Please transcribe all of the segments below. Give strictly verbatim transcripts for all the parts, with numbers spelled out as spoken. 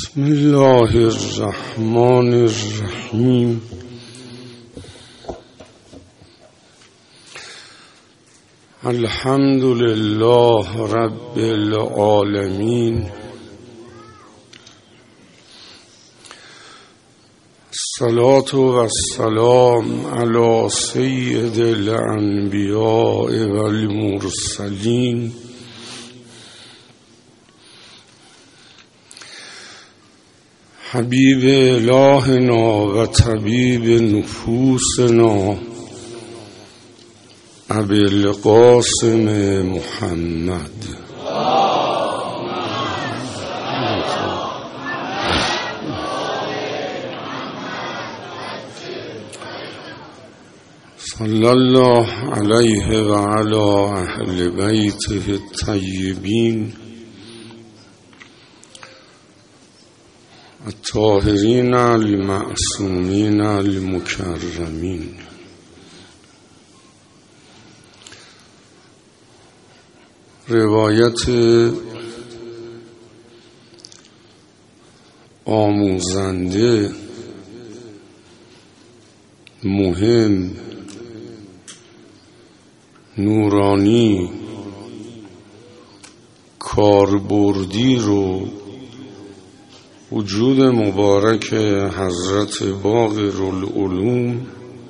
بسم الله الرحمن الرحیم. الحمد لله رب العالمین. الصلاة والسلام علی سید الانبیاء والمرسلین حبیب الهنا و طبیب نفوسنا ابی القاسم محمد. صلی الله علیه و علی اهل بیته الطیبین الطاهرین المعصومین المکرمین. روایت آموزنده، مهم، نورانی، کاربردی رو وجود مبارک حضرت باقرالعلوم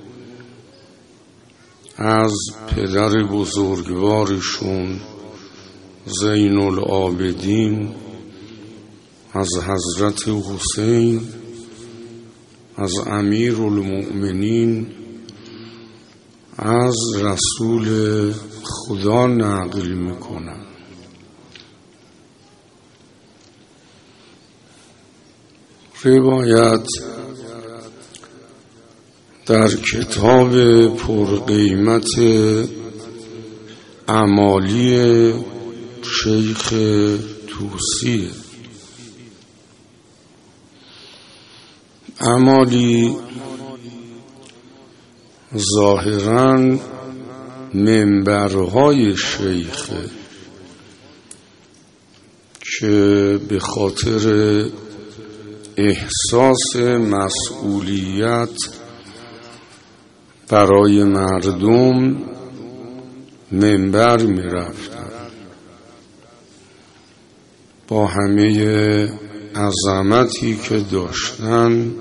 از پدر بزرگوارشون زین العابدین، از حضرت حسین، از امیر المؤمنین، از رسول خدا نقل میکنن. روایت در کتاب پرقیمت اعمالی شیخ طوسی. اعمالی ظاهراً منبرهای شیخ که به خاطر احساس مسئولیت برای مردم منبر می رفتن، با همه عظمتی که داشتن،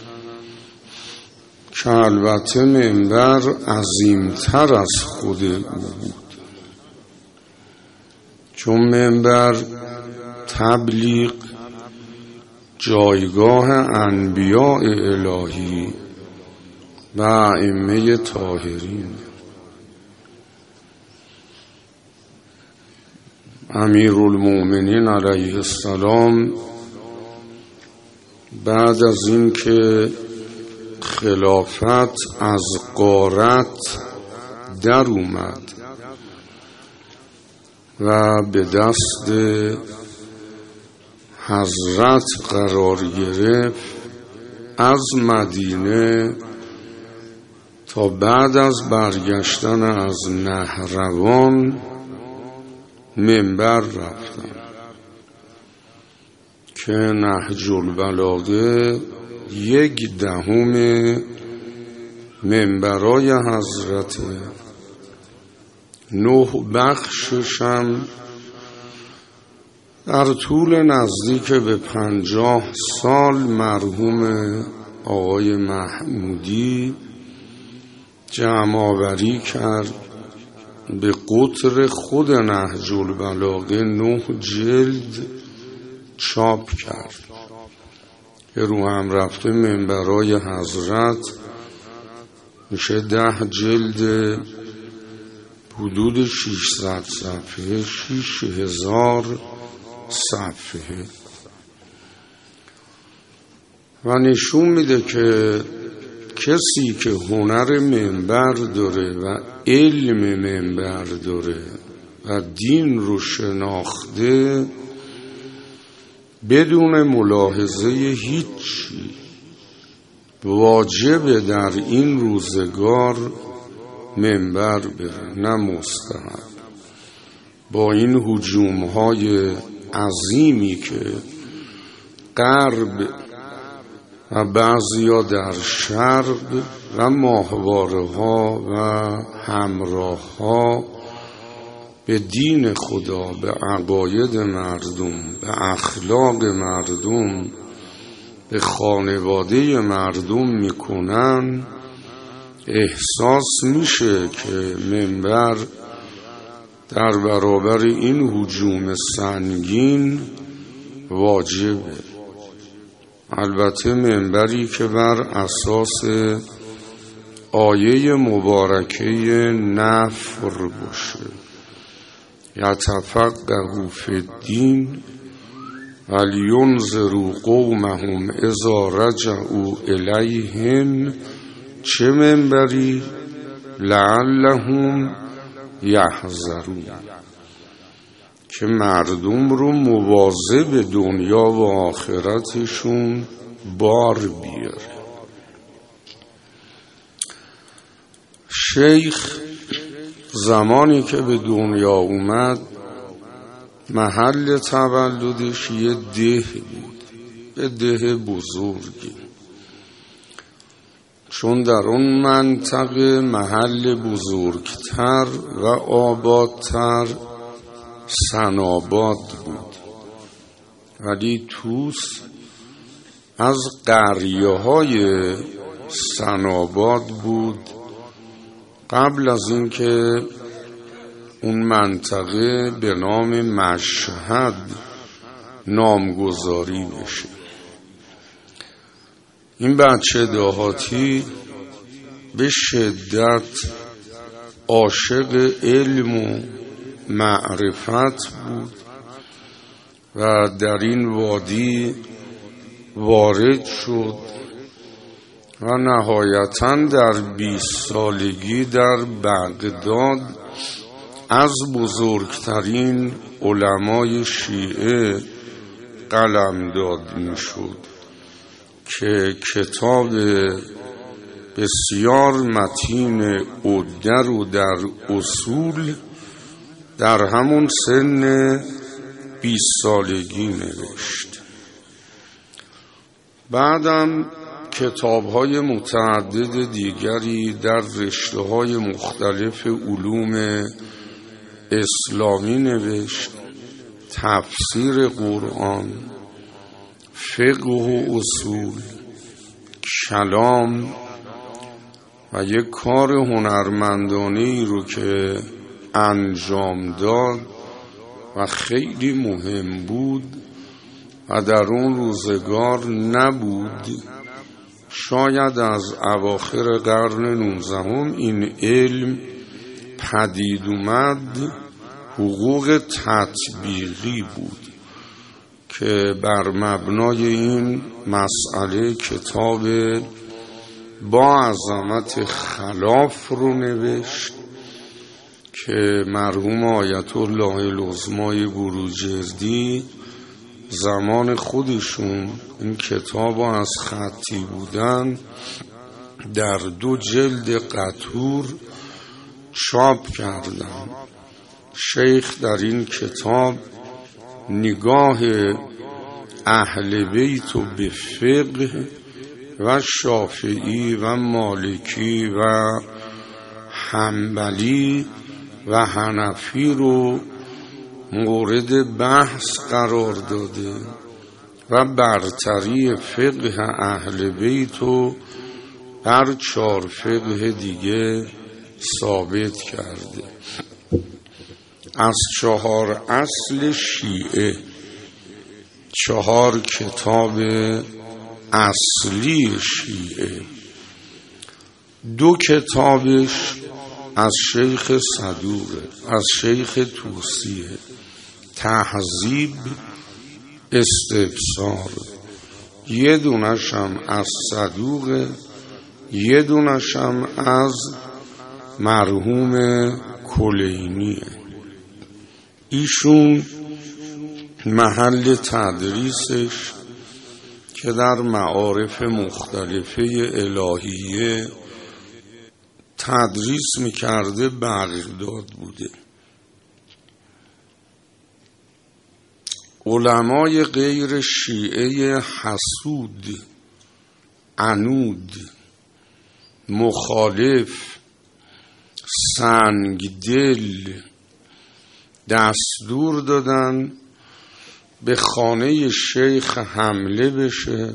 که البته منبر عظیمتر از خود او بود، چون منبر تبلیغ جایگاه انبیاء الهی و ائمه طاهرین. امیر المؤمنین علیه السلام بعد از این که خلافت از غارت در اومد و به دست حضرت قرار گرفت، از مدینه تا بعد از برگشتن از نهروان منبر رفتن که نهج البلاغه یک دهم منبرای حضرت، نه بخششم در طول نزدیک به پنجاه سال مرحوم آقای محمودی جمع آوری کرد، به قطر خود نهج البلاغه نه جلد چاپ کرد که رو هم رفته منبرای حضرت میشه ده جلد، حدود ششصد صفحه، شش هزار صفحه، و نشون میده که کسی که هنر منبر داره و علم منبر داره و دین رو شناخته، بدون ملاحظه هیچی واجب در این روزگار منبر بره، نه مستحب. با این هجوم‌های عظیمی که غرب و بعضیا در شرق و ماهواره ها و همراه ها به دین خدا، به عقاید مردم، به اخلاق مردم، به خانواده مردم میکنن، احساس میشه که منبر در برابر این هجوم سنگین واجبه. البته منبری که بر اساس آیه مبارکه نفر باشه، یتفقهوا فی الدین ولینذروا قومهم اذا رجعوا الیهم. چه منبری؟ لعلهم یحذرون، که مردم رو مواظب دنیا و آخرتشون بار بیاره. شیخ زمانی که به دنیا اومد محل تولدش یه ده بود، یه ده بزرگی، چون در اون منطقه محل بزرگتر و آبادتر سناباد بود، ولی توس از قریه های سناباد بود قبل از اینکه اون منطقه به نام مشهد نامگذاری بشه. این بچه دهاتی به شدت عاشق علم و معرفت بود و در این وادی وارد شد و نهایتاً در بیست سالگی در بغداد از بزرگترین علمای شیعه قلمداد می شد که کتاب بسیار متین عده رو در اصول در همون سن بیست سالگی نوشت. بعدم کتاب‌های متعدد دیگری در رشته‌های مختلف علوم اسلامی نوشت، تفسیر قرآن، فقه و اصول، کلام و یک کار هنرمندانه‌ای رو که انجام داد و خیلی مهم بود و در اون روزگار نبود. شاید از اواخر قرن نوزدهم این علم پدید اومد. حقوق تطبیقی بود که بر مبنای این مسئله کتاب با عظمت خلاف رو نوشت که مرحوم آیت الله العظمای بروجردی زمان خودشون این کتاب از خطی بودن در دو جلد قطور چاپ کردن. شیخ در این کتاب نگاه اهل بیت و به فقه و شافعی و مالکی و حنبلی و حنفی رو مورد بحث قرار داده و برتری فقه اهل بیت رو بر چهار فقه دیگه ثابت کرده. از چهار اصل شیعه، چهار کتاب اصلی شیعه، دو کتابش از شیخ صدوقه، از شیخ توسیه، تهذیب، استبصار، یه دونش هم از صدوقه، یه دونش هم از مرحوم کلینیه. ایشون محل تدریسش که در معارف مختلفه الهیه تدریس میکرده بغداد بوده. علمای غیر شیعه حسود، عنود، مخالف، سنگدل دستور دادن به خانه شیخ حمله بشه،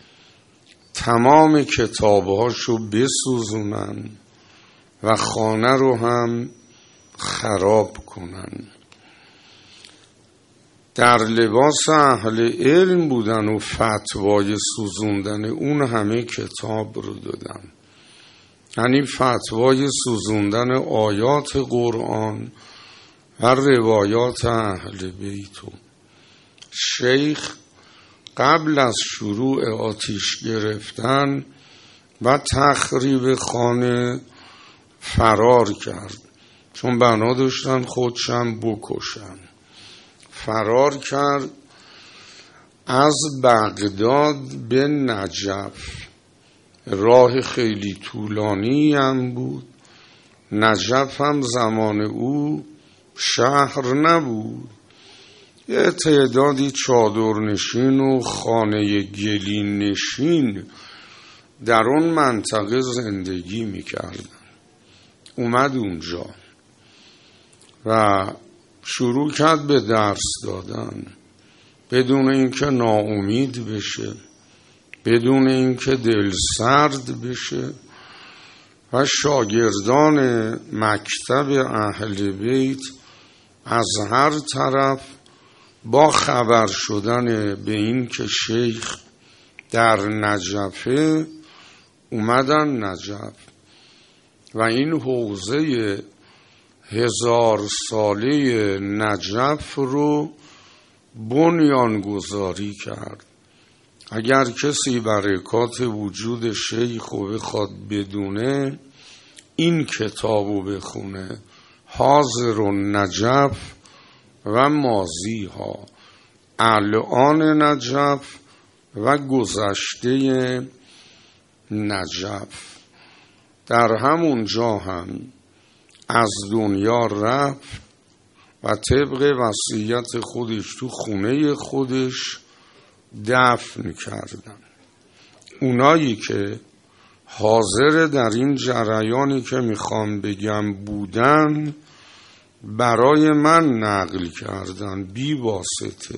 تمام کتابهاشو بسوزونن و خانه رو هم خراب کنن. در لباس اهل علم بودن و فتوای سوزوندن اون همه کتاب رو دادن، یعنی فتوای سوزوندن آیات قرآن و روایات اهل بیت. شیخ قبل از شروع آتش گرفتن و تخریب خانه فرار کرد، چون بنا داشتن خودشم بکشن. فرار کرد از بغداد به نجف، راه خیلی طولانی هم بود. نجف هم زمان او شهر نبود، یه تعدادی چادرنشین و خانه گلین نشین در اون منطقه زندگی میکردن. اومد اونجا و شروع کرد به درس دادن، بدون اینکه ناامید بشه، بدون اینکه دل سرد بشه، و شاگردان مکتب اهل بیت از هر طرف با خبر شدن به این که شیخ در نجفه اومدن نجف و این حوزه هزار ساله نجف رو بنیان گذاری کرد. اگر کسی برکات وجود شیخ رو بخواد بدونه، این کتاب رو بخونه، حاضر نجف و ماضی ها، الان نجف و گذشته نجف. در همون جا هم از دنیا رفت و طبق وصیت خودش تو خونه خودش دفن کردن. اونایی که حاضر در این جریانی که میخوام بگم بودن، برای من نقل کردن بی واسطه.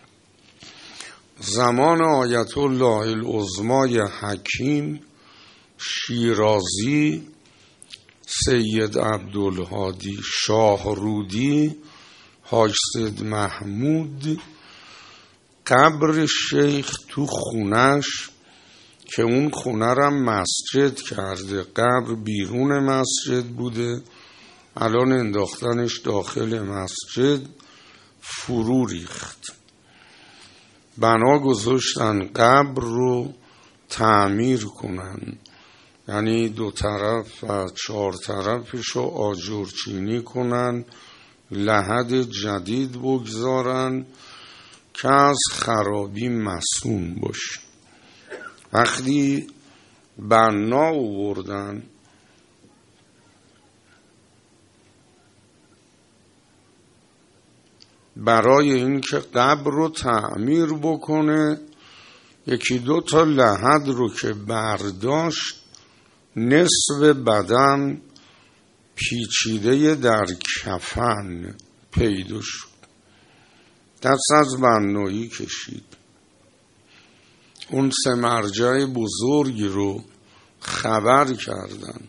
زمان آیت الله العظمای حکیم شیرازی، سید عبدالهادی شاهرودی، حاج سید محمود، قبر شیخ تو خونش که اون خونه را مسجد کرده، قبر بیرون مسجد بوده، الان انداختنش داخل مسجد، فرو ریخت. بنا گذاشتن قبر رو تعمیر کنن، یعنی دو طرف و چهار طرفش رو آجرچینی کنن، لحد جدید بگذارن که از خرابی مصون باشه. وقتی بنا آوردن برای اینکه قبر رو تعمیر بکنه، یکی دو تا لحد رو که برداشت، نصف بدن پیچیده در کفن پیدا شد. دست از بنایی کشید. اون سه مرجع بزرگی رو خبر کردن،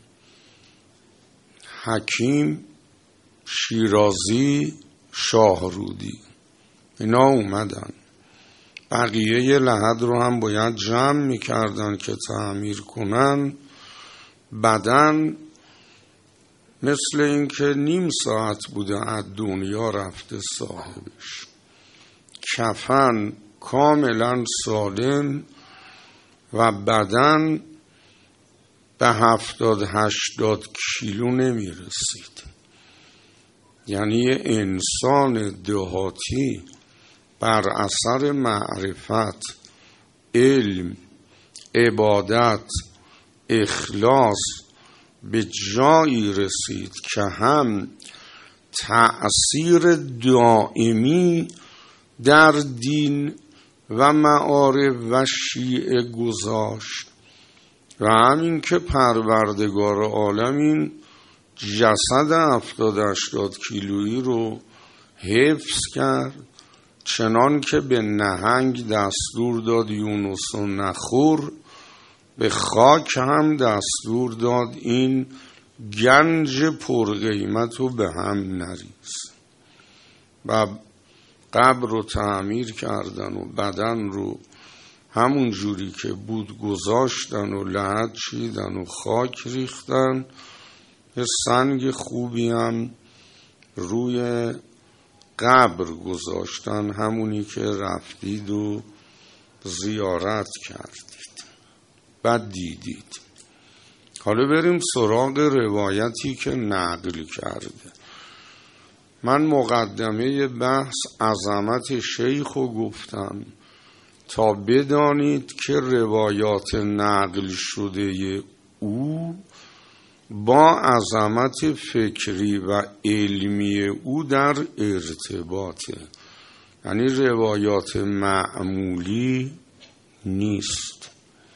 حکیم، شیرازی، شاهرودی. اینا اومدن. بقیه لحد رو هم باید جمع میکردن که تعمیر کنن. بدن مثل این که نیم ساعت بوده از دنیا رفته صاحبش. کفن کاملا سالم و بدن به هفتاد هشتاد کیلو نمی رسید. یعنی انسان دهاتی بر اثر معرفت، علم، عبادت، اخلاص به جایی رسید که هم تأثیر دائمی در دین و معارف و شیعه گذاشت و همین که پروردگار عالمین جسد هفتاد هشتاد کیلویی رو حفظ کرد، چنان که به نهنگ دستور داد یونس و نخور، به خاک هم دستور داد این گنج پرقیمت رو به هم نریز و قبر رو تعمیر کردن و بدن رو همون جوری که بود گذاشتن و لحد چیدن و خاک ریختن. یه سنگ خوبی هم روی قبر گذاشتن، همونی که رفتید و زیارت کردید بعد دیدید. حالا بریم سراغ روایتی که نقل کرده. من مقدمه بحث عظمت شیخ رو گفتم تا بدانید که روایات نقل شده او با عظمت فکری و علمی او در ارتباطه، یعنی روایات معمولی نیست.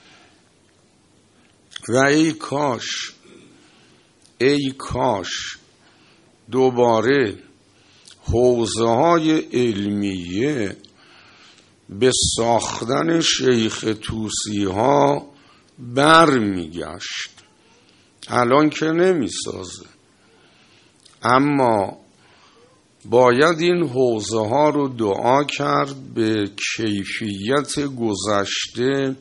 و ای کاش ای کاش دوباره حوزه های علمیه به ساختن شیخ طوسی ها بر میگشت. الان که نمی سازه، اما باید این حوزه ها رو دعا کرد به کیفیت گذشته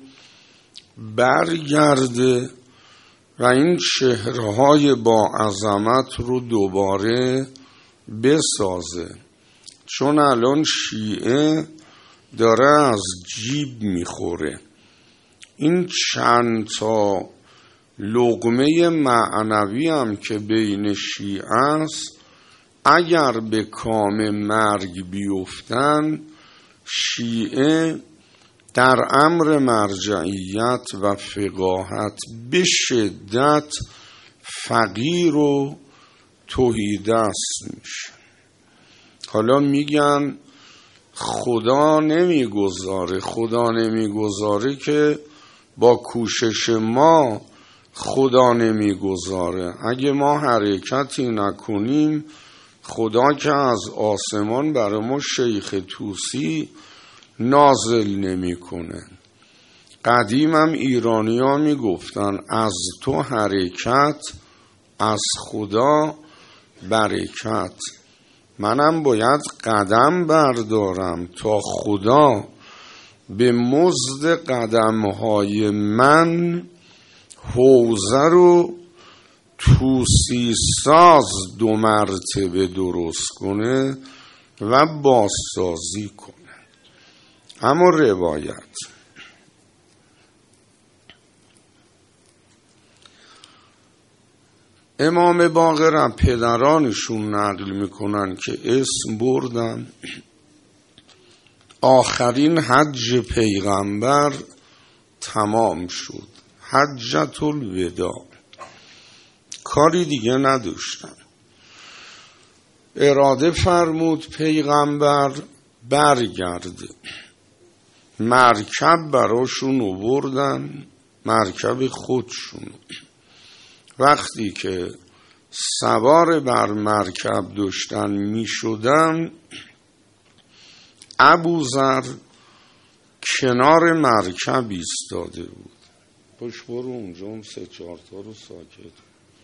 برگرده و این چهره‌های با عظمت رو دوباره بسازه. چون الان شیعه داره از جیب میخوره. این چند تا لقمه معنوی هم که بین شیعه است، اگر به کام مرگ بیفتن، شیعه در امر مرجعیت و فقاهت به شدت فقیر و تهیدست میشه. حالا میگن خدا نمیگذاره. خدا نمیگذاره که با کوشش ما خدا نمیگذاره. اگه ما حرکتی نکنیم، خدا که از آسمان برای ما شیخ طوسی نازل نمیکنه. قدیم هم ایرانی ها میگفتن از تو حرکت، از خدا برکت. منم باید قدم بردارم تا خدا به مزد قدمهای من حوزه رو طوسی ساز دو مرتبه درست کنه و بازسازی کنه. اما روایت امام باقر پدرانشون نقل میکنن که اسم بردن آخرین حج پیغمبر تمام شد، حجت الوداع، کاری دیگه نداشتن. اراده فرمود پیغمبر برگرده. مرکب براشون آوردن، مرکب خودشون. وقتی که سوار بر مرکب داشتن می شدن، ابوذر کنار مرکب ایستاده بود. پشت برو اونجا هم سه چهار تا رو ساکت.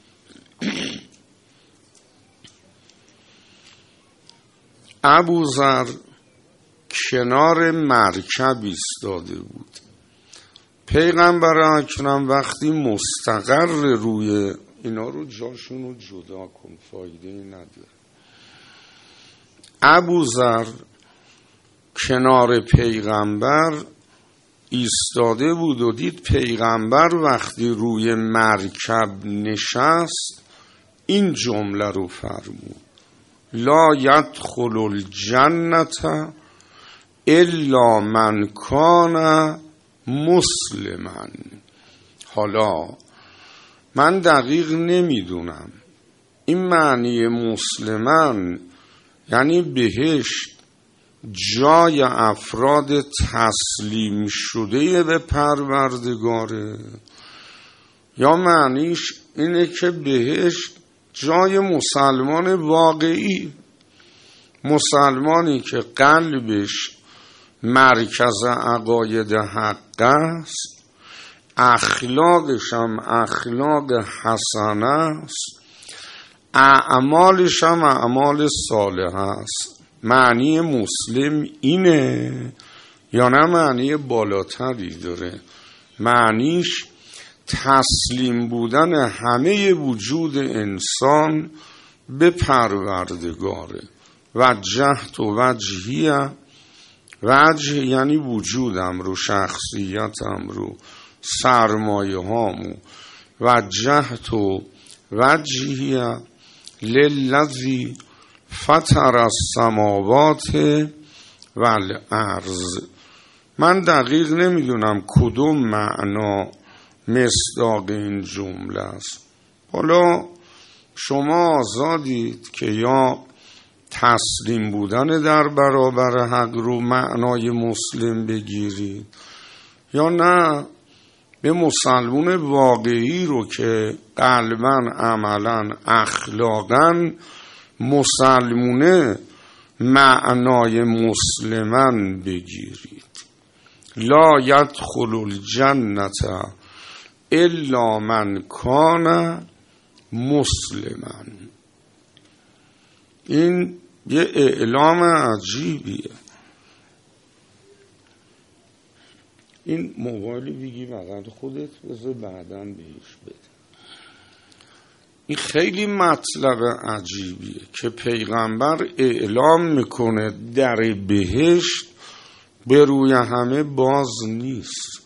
ابوذر کنار مرکب ایستاده بود. پیغمبر اکرم وقتی مستقر روی اینا رو جاشون رو جدا کن، فایده نداره. ابوذر کنار پیغمبر ایستاده بود و دید پیغمبر وقتی روی مرکب نشست این جمله رو فرمود: لا یدخل الجنة الا من کان مسلما. حالا من دقیق نمیدونم این معنی مسلمان یعنی بهشت جای افراد تسلیم شده به پروردگاره، یا معنیش اینه که بهشت جای مسلمان واقعی، مسلمانی که قلبش مرکز عقاید حق است، اخلاقش هم اخلاق حسنه است، اعمالش هم اعمال صالحه است. معنی مسلم اینه یا نه معنی بالاتری داره؟ معنیش تسلیم بودن همه وجود انسان به پروردگاره. وجهت و وجهیه، وجه یعنی وجودم رو، شخصیتم رو، سرمایه هامو. وجهت و وجهیه للذی فطر السماوات والارض. من دقیق نمیدونم کدوم معنا مصداق این جمله است. حالا شما آزادید که یا تسلیم بودن در برابر حق رو معنای مسلم بگیرید، یا نه به مسلمون واقعی رو که قلباً عملاً اخلاقاً مسلمونه معنای مسلماً بگیرید. لا یدخل الجنة الا من کان مسلما. این یه اعلام عجیبیه. این موبایلی بگی بغل خودت بذار بعداً بهش بده. این خیلی مطلب عجیبیه که پیغمبر اعلام میکنه در بهشت به روی همه باز نیست.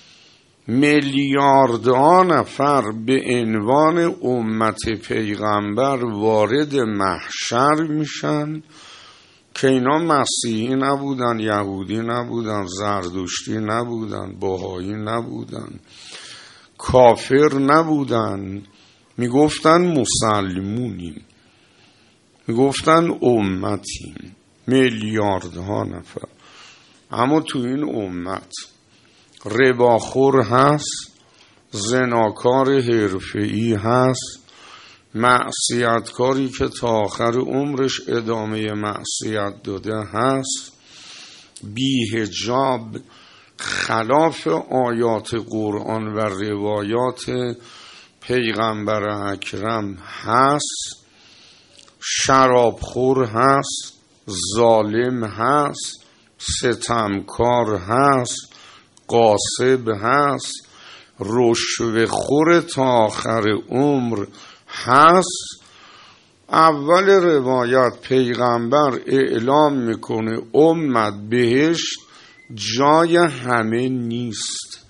میلیاردها نفر به عنوان امت پیغمبر وارد محشر میشن که اینا مسیحی نبودن، یهودی نبودن، زردشتی نبودن، بهایی نبودن، کافر نبودن، میگفتن مسلمونیم، میگفتن امتیم، میلیاردها نفر. اما تو این امت رباخور هست، زناکار حرفه‌ای هست، معصیتکاری که تا آخر عمرش ادامه معصیت داده هست، بی‌حجاب خلاف آیات قرآن و روایات پیغمبر اکرم هست، شرابخور هست، ظالم هست، ستمکار هست، غاصب هست، رشوه‌خور تا آخر عمر هست. اول روایت پیغمبر اعلام میکنه امت بهشت جای همه نیست،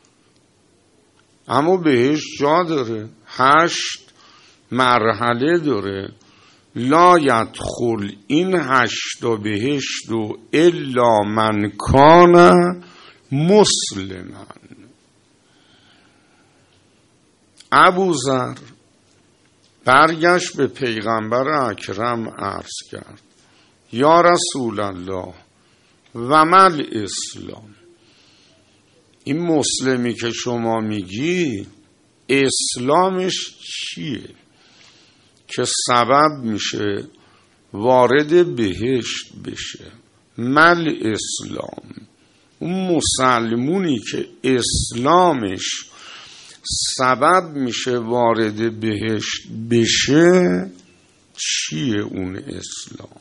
اما بهشت جا داره، هشت مرحله داره. لا یدخل این هشتا بهشت و الا من کان مسلما. ابوذر برگشت به پیغمبر اکرم عرض کرد یا رسول الله و مل اسلام، این مسلمی که شما میگی اسلامش چیه که سبب میشه وارد بهشت بشه؟ مل اسلام، اون مسلمونی که اسلامش سبب میشه وارد بهشت بشه چیه اون اسلام؟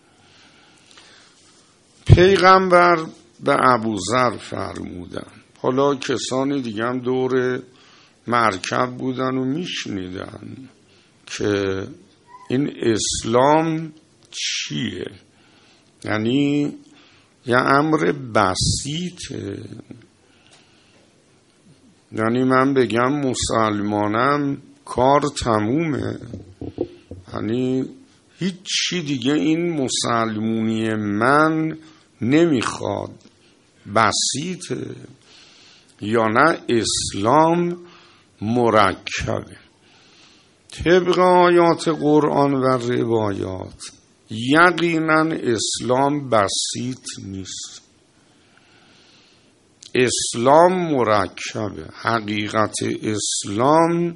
پیغمبر به ابوذر فرمودن، حالا کسانی دیگه هم دور مرکب بودن و میشنیدن که این اسلام چیه، یعنی یه امر بسیطه. یعنی من بگم مسلمانم کار تمومه، یعنی هیچی دیگه این مسلمونی من نمیخواد، بسیطه. یا نه اسلام مرکبه. طبق آیات قرآن و روایات یقینا اسلام بسیط نیست. اسلام مرکبه. حقیقت اسلام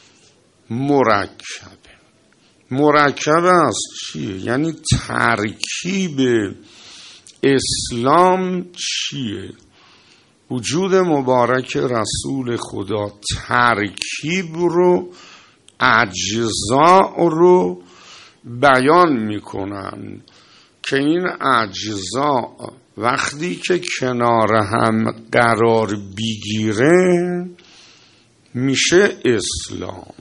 مرکبه. مرکبه از چیه؟ یعنی ترکیب اسلام چیه؟ وجود مبارک رسول خدا ترکیب رو، اجزا رو بیان میکنن که این اجزا وقتی که کنار هم قرار بگیره میشه اسلام.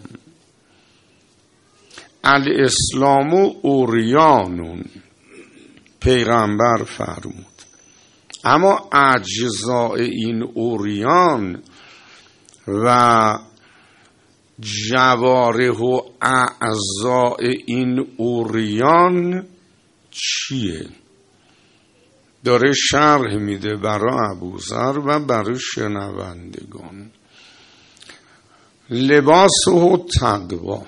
الاسلام اوریانون پیغمبر فرمود. اما اجزای این اوریان و جوارح و اعضای این اوریان چیه؟ داره شرح میده برای ابوذر و برای شنوندگان. لباس و تقوا،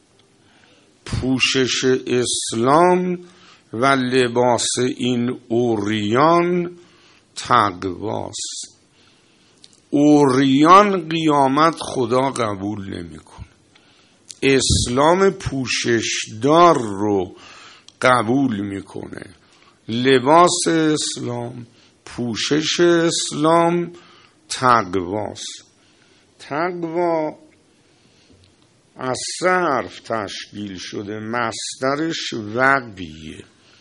پوشش اسلام و لباس این اوریان تقواست. اوریان قیامت خدا قبول نمیکنه. اسلام پوششدار رو قبول میکنه. لباس اسلام، پوشش اسلام تقواست. تقوا از سه حرف تشکیل شده. مصدرش وقیه.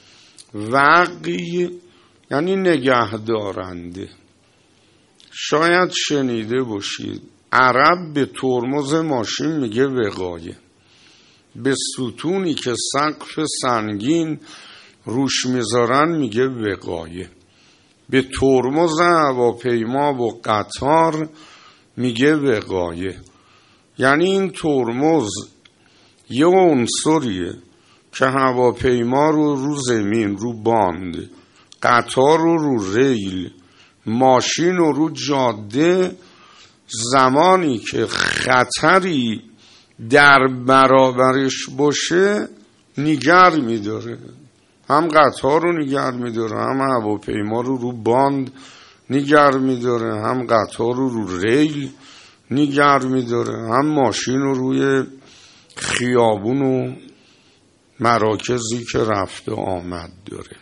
وقی یعنی نگهدارنده. شاید شنیده باشید عرب به ترمز ماشین میگه وقایه. به ستونی که سقف سنگین روش میذارن میگه وقایه. به ترمز هواپیما و قطار میگه وقایه. یعنی این ترمز یه عنصریه که هواپیما رو رو زمین، رو باند، قطار رو رو ریل، ماشین رو رو جاده، زمانی که خطری در برابرش باشه نگر میداره. هم قطار رو نگر میداره، هم هواپیما رو رو باند نگر میداره، هم قطار رو رو ریل نگر میداره، هم ماشین رو روی خیابون و مراکزی که رفت و آمد داره.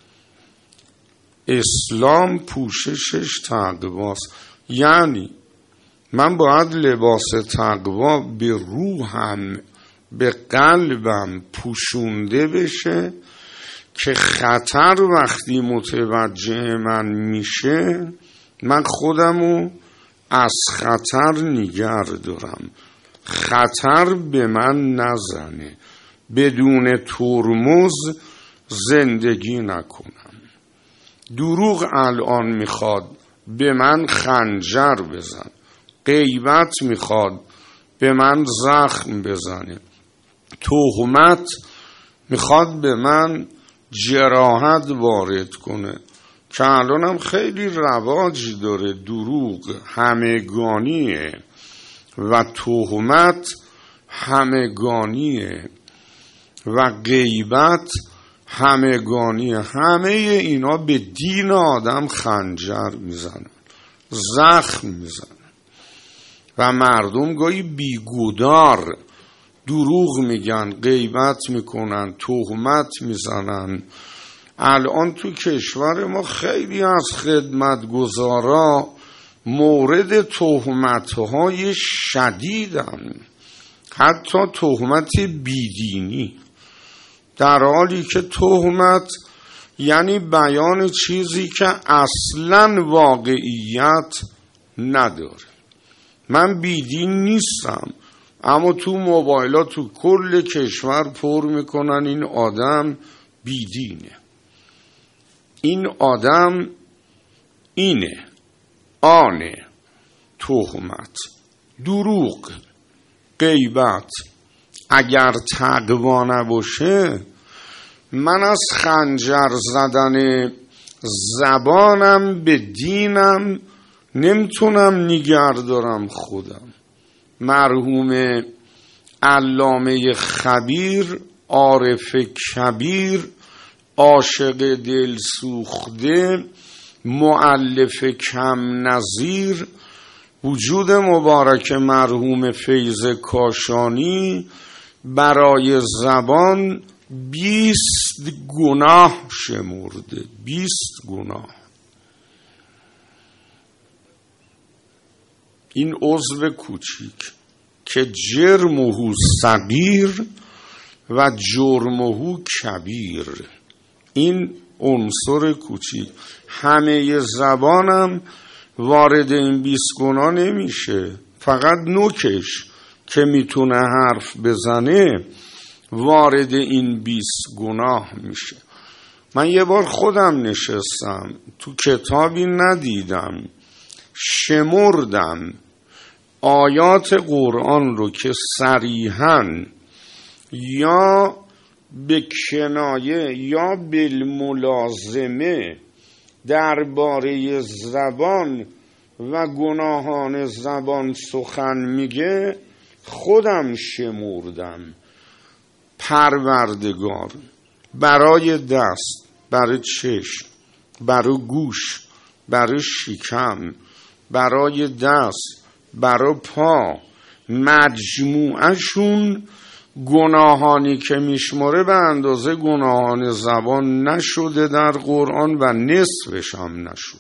اسلام پوششش تقواست. یعنی من باید لباس تقوا به روحم، به قلبم پوشونده بشه که خطر وقتی متوجه من میشه من خودمو از خطر نگه دارم، خطر به من نزنه، بدون ترمز زندگی نکنم. دروغ الان میخواد به من خنجر بزن، غیبت میخواد به من زخم بزنه، تهمت میخواد به من جراحت وارد کنه که الان هم خیلی رواج داره. دروغ همگانیه و تهمت همگانیه و غیبت همگانیه. همه اینا به دین آدم خنجر میزنن، زخم میزنن و مردم گاهی بیگودار دروغ میگن، غیبت میکنن، تهمت میزنن. الان تو کشور ما خیلی از خدمتگزارا مورد تهمت‌های شدیدن، حتی تهمت بیدینی، در حالی که تهمت یعنی بیان چیزی که اصلاً واقعیت نداره. من بیدین نیستم، اما تو موبایلات تو کل کشور پر میکنن این آدم بیدینه، این آدم اینه، آنه. تهمت، دروغ، غیبت. اگر تقوا نباشه من از خنجر زدن زبانم به دینم نمیتونم نگه دارم خودم. مرحوم علامه خبیر، عارف کبیر، عاشق دل سوخته، مؤلف کم نظیر، وجود مبارک مرحوم فیض کاشانی برای زبان بیست گناه شمرده. بیست گناه. این عضو کوچیک که جرمه صغیر و جرمه کبیر، این عنصر کوچیک، همه زبانم وارد این بیست گناه نمیشه. فقط نوکش که میتونه حرف بزنه وارد این بیست گناه میشه. من یه بار خودم نشستم تو کتابی ندیدم، شمردم آیات قرآن رو که صریحاً یا به کنایه یا بالملازمه درباره زبان و گناهان زبان سخن میگه. خودم شمردم. پروردگار برای دست، برای چشم، برای گوش، برای شکم، برای دست، برای پا، مجموعشون گناهانی که میشماره به اندازه گناهان زبان نشده در قرآن و نصفش هم نشد.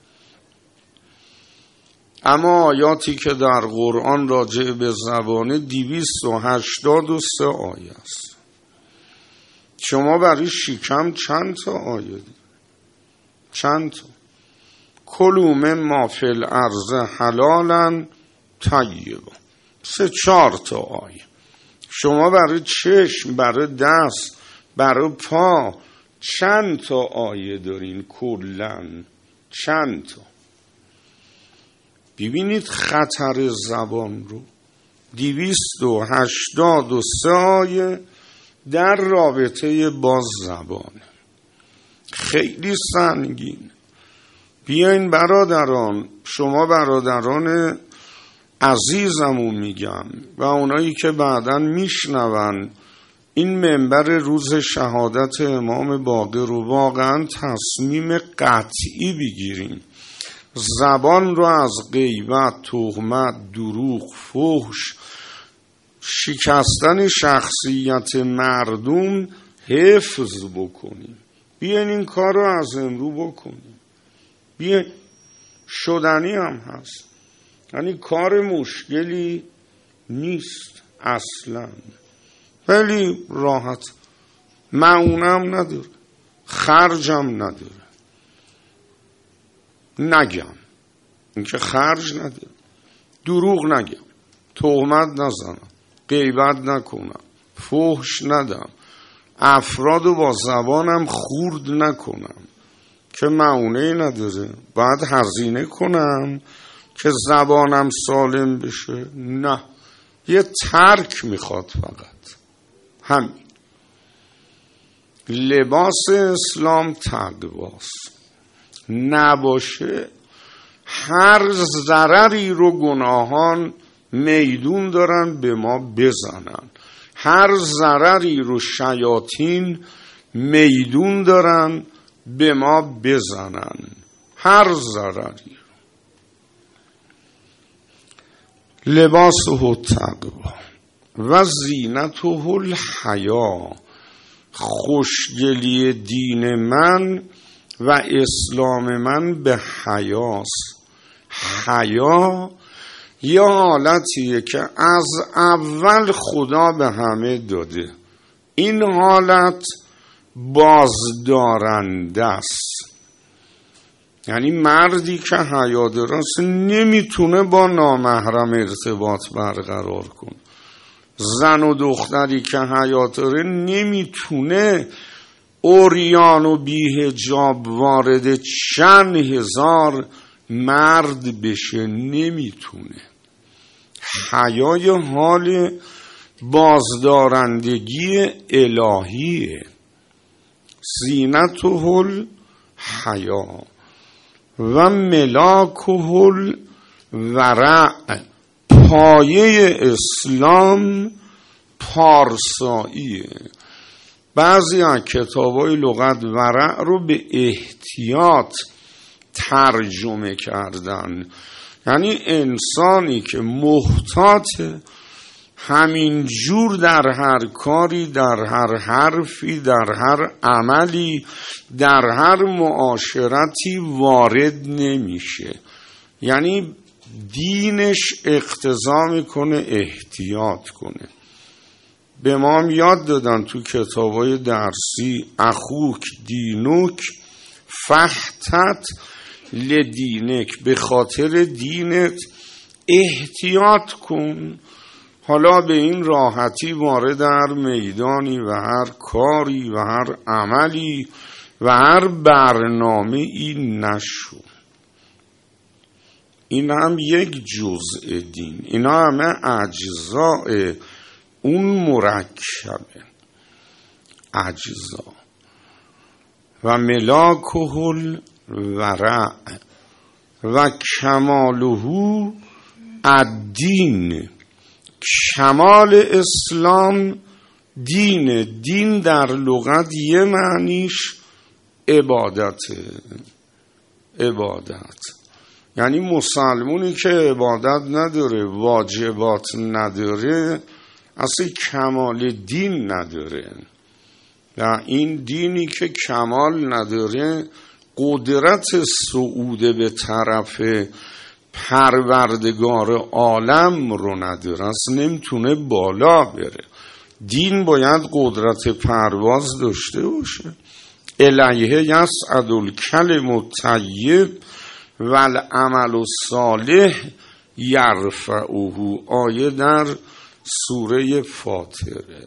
اما آیاتی که در قرآن راجع به زبان دویست و هشتاد و سه آیه است. شما برای شکم چند تا آیه دید؟ چند تا؟ کلوا مما فی الارض حلالا طیبا، سه چهار تا آیه. شما برای چشم، برای دست، برای پا چند تا آیه دارین کلن؟ چند تا؟ ببینید خطر زبان رو. دویست و هشتاد و سه آیه در رابطه با زبان، خیلی سنگین. بیاین برادران، شما برادران عزیزمون میگم و اونایی که بعداً میشنون این منبر روز شهادت امام باقر رو واقعاً تصمیم قطعی بگیریم. زبان رو از غیبت، تهمت، دروغ، فحش، شکستن شخصیت مردم حفظ بکنیم. بیاین این کار رو از امرو بکنیم. بیاین، شدنی هم هست، یعنی کار مشکلی نیست اصلا، ولی راحت، معونم نداره، خرجم نداره. نگم اینکه خرج نداره، دروغ نگم، تهمت نزنم، غیبت نکنم، فحش ندم، افرادو با زبانم خورد نکنم که معونه نداره. باید هزینه کنم که زبانم سالم بشه؟ نه، یه ترک میخواد فقط، همین. لباس اسلام تقواست. نباشه هر ضرری رو گناهان میدون دارن به ما بزنن، هر ضرری رو شیاطین میدون دارن به ما بزنن، هر ضرری. لباسه تقوا و زینته الحیا، خوشگلی دین من و اسلام من به حیاست. حیا یه حالتیه که از اول خدا به همه داده. این حالت بازدارنده است. یعنی مردی که حیا داره نمیتونه با نامحرم ارتباط برقرار کنه. زن و دختری که حیا داره نمیتونه اوریان و بی‌حجاب وارد چند هزار مرد بشه، نمیتونه. حیای حال بازدارندگی الهیه. زینته الحیا و ملاکه الورع، پایه اسلام پارساییه. بعضی از کتابای لغت ورع رو به احتیاط ترجمه کردن، یعنی انسانی که محتاطه، همین جور در هر کاری، در هر حرفی، در هر عملی، در هر معاشرتی وارد نمیشه. یعنی دینش اقتضا میکنه احتیاط کنه. به ما هم یاد دادن تو کتابای درسی اخوک دینوک فحتت لدینک، به خاطر دینت احتیاط کن. حالا به این راحتی وارد هر میدانی و هر کاری و هر عملی و هر برنامه ای نشو. این هم یک جزء دین، اینا همه اجزاء اون مرکبه، اجزا. و ملاکه الورع و کماله الدین، کمال اسلام دین. دین در لغت یه معنیش عبادته، عبادت. یعنی مسلمونی که عبادت نداره، واجبات نداره، اصلا کمال دین نداره. و این دینی که کمال نداره قدرت صعود به طرف پروردگار عالم رو نداره، اصلا نمیتونه بالا بره. دین باید قدرت پرواز داشته باشه. الیه یصعد الکلم الطیب والعمل الصالح یرفعه، آیه در سوره فاطره.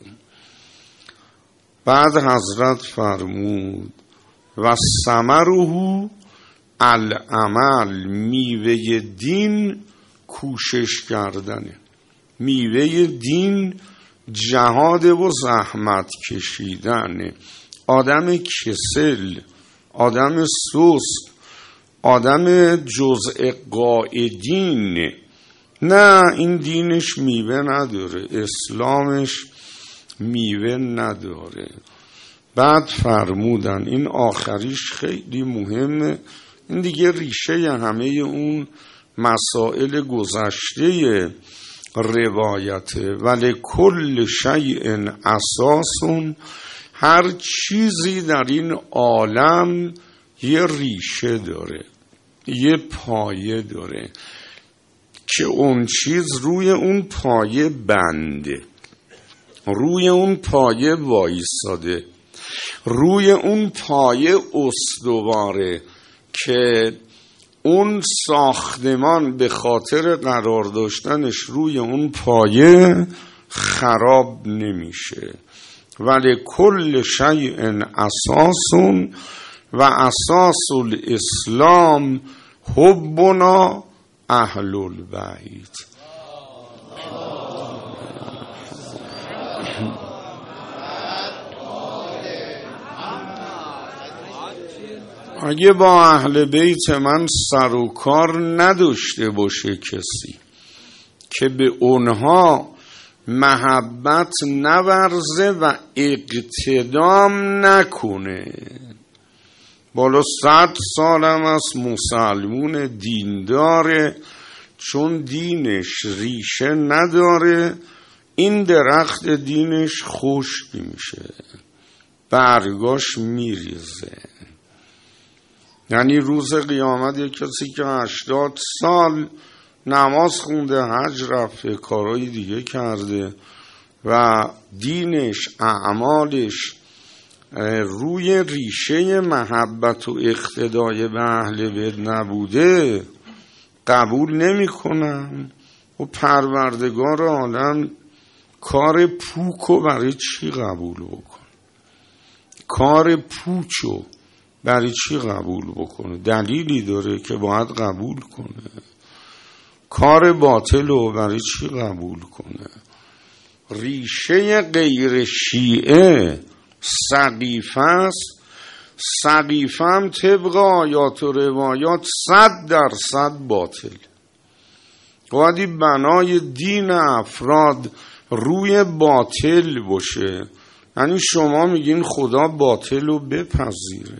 بعد حضرت فرمود و ثمره العمل، میوه دین کوشش کردنه. میوه دین جهاد و زحمت کشیدنه. آدم کسل، آدم سست، آدم جزء قائدین، نه، این دینش میوه نداره، اسلامش میوه نداره. بعد فرمودن این آخریش خیلی مهمه، این دیگه ریشه همه اون مسائل گذشته روایته. ولی کل شیء اساسون، هر چیزی در این عالم یه ریشه داره، یه پایه داره که اون چیز روی اون پایه بنده، روی اون پایه وایساده، روی اون پایه استواره که اون ساختمان به خاطر قرار داشتنش روی اون پایه خراب نمیشه. ولی کل شیء اساسون و اساس الاسلام حبنا اهل البیت. اگه با اهل بیت من سر و کار نداشته باشه کسی که به اونها محبت نورزه و اقتدام نکنه، بالا صد سالم از مسلمون دینداره، چون دینش ریشه نداره این درخت دینش خشک میشه، برگاش میریزه. یعنی روز قیامت یک کسی که هشتاد سال نماز خونده، حج رفته، کارهای دیگه کرده و دینش، اعمالش روی ریشه محبت و اقتدای به اهل بیت نبوده، قبول نمی کنن. و پروردگار عالم کار پوکو برای چی قبول بکن؟ کار پوچو برای چی قبول بکنه؟ دلیلی داره که باید قبول کنه. کار باطلو برای چی قبول کنه؟ ریشه غیر شیعه سقیفه است. سقیفه هم طبق آیات و روایات صد درصد باطل. باید بنای دین افراد روی باطل باشه. یعنی شما میگین خدا باطل رو بپذیره،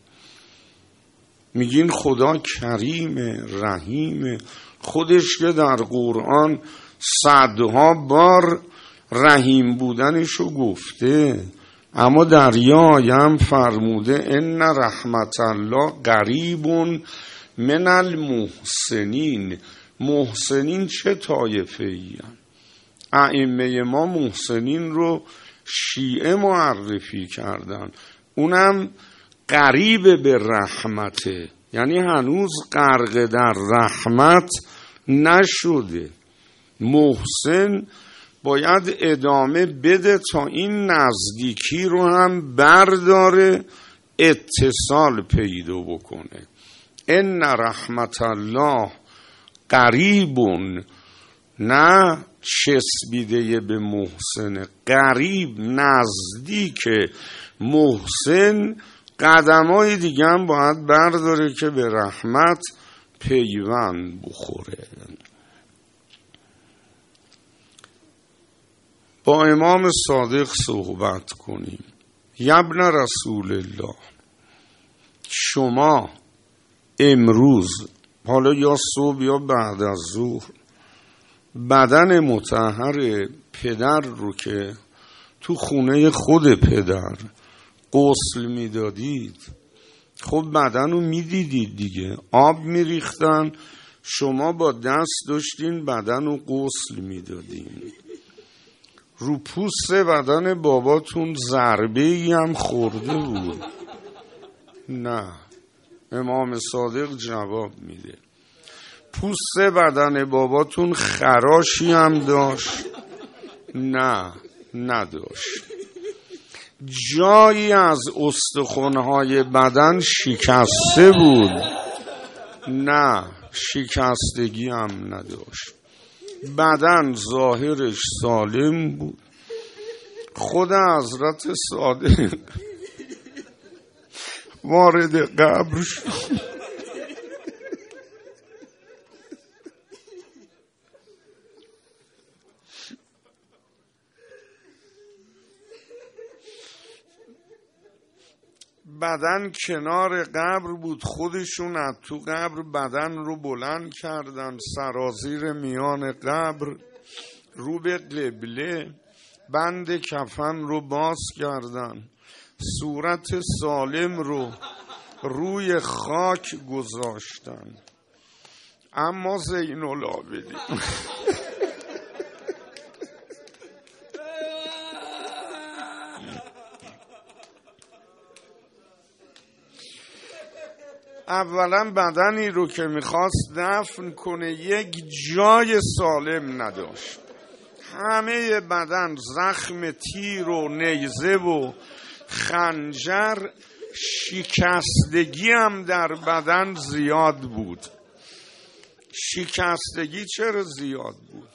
میگین خدا کریمه رحیمه، خودش که در قرآن صدها بار رحیم بودنشو گفته، اما در یه آیه هم فرموده ان رحمت الله قریب من المحسنین. محسنین چه طایفه ای هم؟ ائمه ما محسنین رو شیعه معرفی کردن، اونم قریب به رحمته، یعنی هنوز غرق در رحمت نشده. محسن باید ادامه بده تا این نزدیکی رو هم برداره، اتصال پیدا بکنه. ان رحمت الله قریبون، نه چسبیده به محسن، قریب نزدیک محسن. قدمای دیگه هم باید برداره که به رحمت پیوند بخوره. با امام صادق صحبت کنیم. یبن رسول الله، شما امروز، حالا یا صبح یا بعد از ظهر، بدن مطهر پدر رو که تو خونه خود پدر غسل میدادید، خب بدن رو میدیدید دیگه، آب میریختن، شما با دست داشتین بدن رو غسل میدادین. رو پوست بدن باباتون ضربه ای هم خورده بود؟ نه. امام صادق جواب میده پوست بدن باباتون خراشی هم داشت؟ نه، نداشت. جایی از استخوان‌های بدن شکسته بود؟ نه، شکستگی هم نداشت. بدن ظاهرش سالم بود. خود حضرت صادق وارد قبر شد، بدن کنار قبر بود، خودشون از تو قبر بدن رو بلند کردن، سرازیر میان قبر رو به قبله، بند کفن رو باز کردن، صورت سالم رو روی خاک گذاشتن. اما زین العابدین اولا بدنی رو که میخواست دفن کنه یک جای سالم نداشت، همه بدن زخم تیر و نیزه و خنجر، شکستگی هم در بدن زیاد بود. شکستگی چرا زیاد بود؟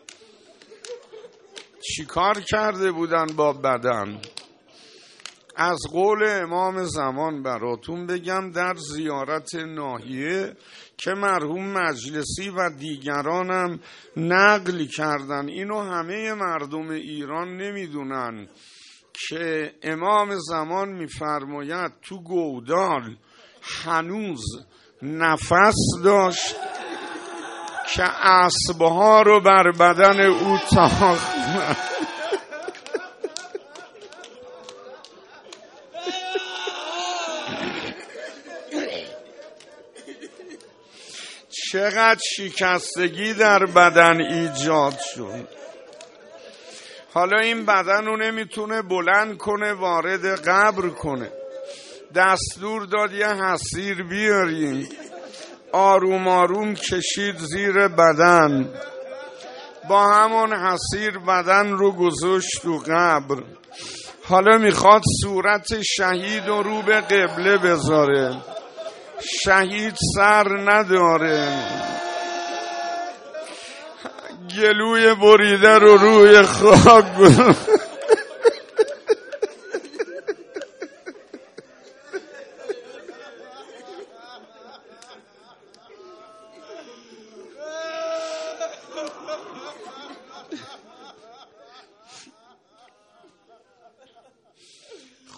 چی کار کرده بودن با بدن؟ از قول امام زمان براتون بگم، در زیارت ناحیه که مرحوم مجلسی و دیگرانم نقل کردن، اینو همه مردم ایران نمیدونن که امام زمان میفرماید تو گودال هنوز نفس داشت که اسبها رو بر بدن او تاختن. چقدر شکستگی در بدن ایجاد شد. حالا این بدن رو نمیتونه بلند کنه وارد قبر کنه، دستور داد یه حصیر بیارین، آروم آروم کشید زیر بدن، با همون حصیر بدن رو گذاشت تو قبر. حالا میخواد صورت شهید رو رو به قبله بذاره، شهید سر نداره، گلوی بریده رو روی خاک گذاشت.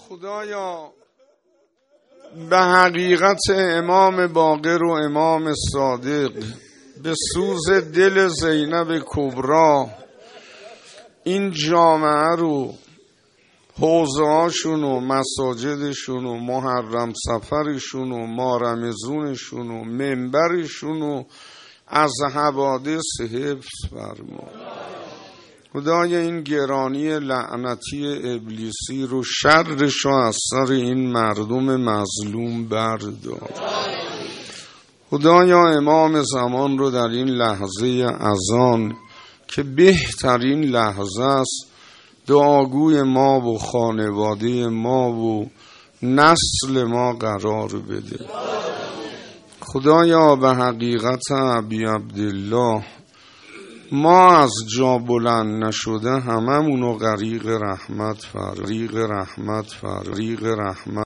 خدایا به حقیقت امام باقر و امام صادق، به سوز دل زینب کبرا، این جامعه رو، حوزه هاشون و مساجدشون و محرم سفرشون و مارمزونشون و منبرشون و از حوادث حفظ فرما. خدای این گرانی لعنتی ابلیسی رو، شرش رو از سر این مردم مظلوم بردار. خدایا امام زمان رو در این لحظه اذان که بهترین لحظه است، دعاگوی ما و خانواده ما و نسل ما قرار بده. خدایا به حقیقت ابی عبدالله ما از جا بلند نشده هممونو غریق رحمت فرما، غریق رحمت فرما، غریق رحمت